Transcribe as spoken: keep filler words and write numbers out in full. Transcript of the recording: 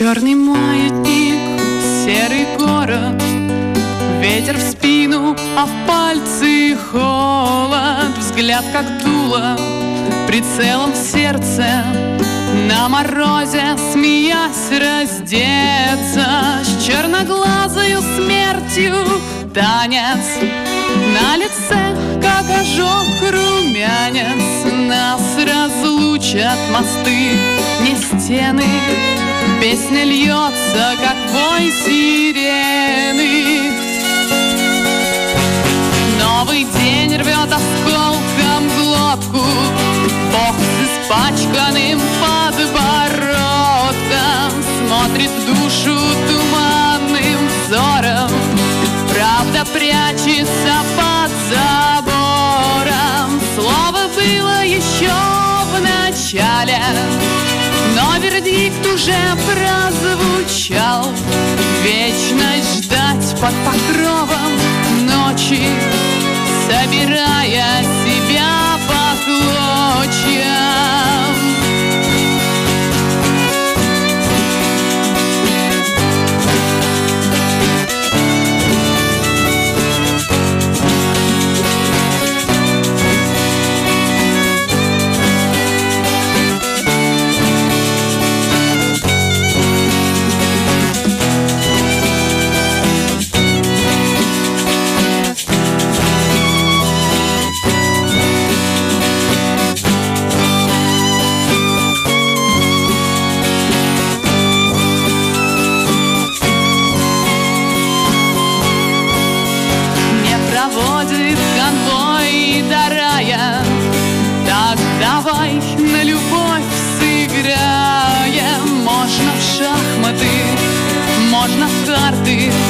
Черный маятник, серый город, ветер в спину, а в пальцы холод. Взгляд как дуло, прицелом в сердце, на морозе, смеясь, раздеться. С черноглазою смертью танец, на лице, как ожог, румянец. Нас разлучат мосты, не стены. Песня льется, как вой сирены. Новый день рвет осколком глотку, Бог с испачканным подбородком смотрит в душу туманным взором. Правда прячется под забором. Слово было еще в начале, но вердикт уже прозвучал. Вечность ждать под покровом ночи, собирая себя по клочьям. Проводит конвой до рая, так давай на любовь сыграем. Можно в шахматы, можно в карты,